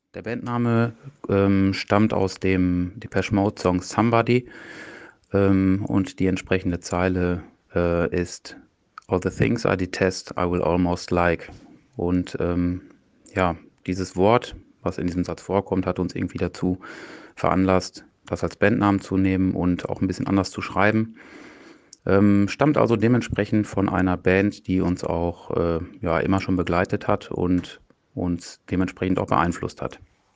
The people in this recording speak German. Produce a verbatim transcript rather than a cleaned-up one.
Der Bandname, ähm, stammt aus dem Depeche Mode Song „Somebody“, ähm, und die entsprechende Zeile, äh, ist: „All the things I detest, I will almost like.“ Und, ähm, ja, dieses Wort, was in diesem Satz vorkommt, hat uns irgendwie dazu veranlasst, das als Bandnamen zu nehmen und auch 'n bisschen anders zu schreiben. Ähm, stammt also dementsprechend von einer Band, die uns auch, äh, ja, immer schon begleitet hat und uns dementsprechend auch beeinflusst hat.